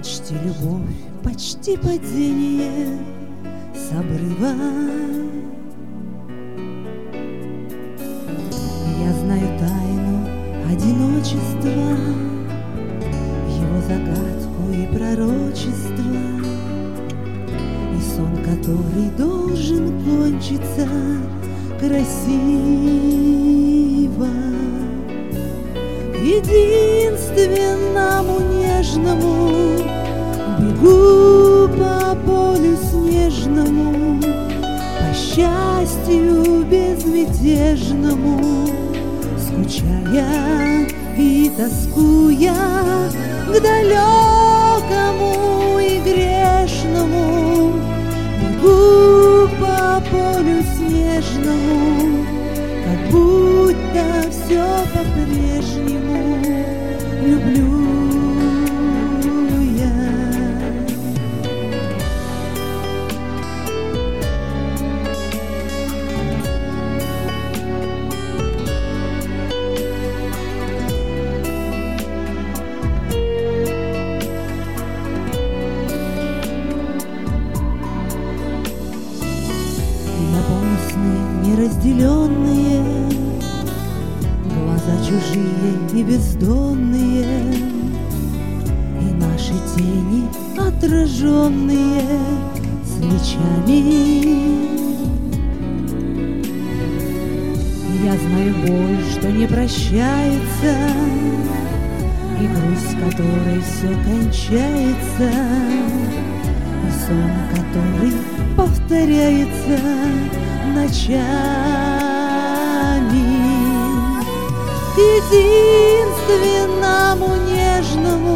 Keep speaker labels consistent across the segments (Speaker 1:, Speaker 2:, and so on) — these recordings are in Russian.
Speaker 1: Почти любовь, почти падение с обрыва. Я знаю тайну одиночества, его загадку и пророчество, и сон, который должен кончиться красиво. К единственному нежному бегу по полю снежному, по счастью безмятежному, скучая и тоскуя к далекому и грешному. Бегу по полю снежному, как будто все по-прежнему люблю. Неразделенные, глаза чужие и бездонные, и наши тени отраженные свечами. Я знаю боль, что не прощается, и грусть, которой все кончается, и сон, который повторяется ночами. К единственному нежному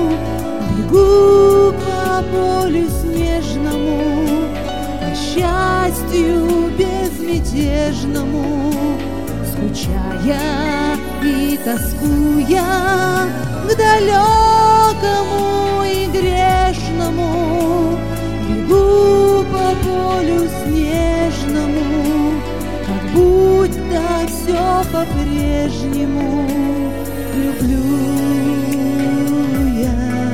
Speaker 1: бегу по полю снежному, по счастью безмятежному, скучая и тоскуя к далекому и грешному. Бегу по полю снежному, как будто все по-прежнему люблю я.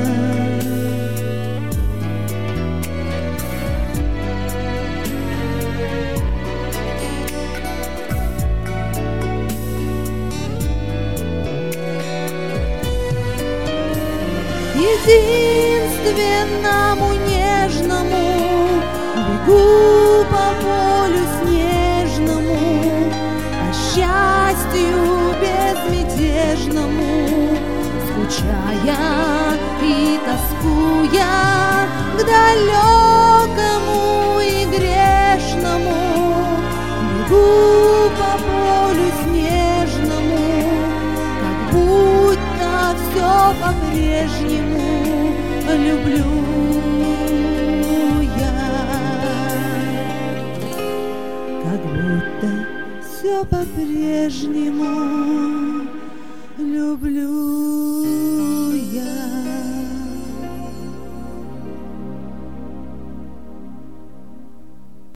Speaker 1: Единственному нежному бегу по полю снежному, по счастью безмятежному, скучая и тоскуя к далекому и грешному. Бегу по полю снежному, как будто все по-прежнему люблю. Как будто все по-прежнему люблю.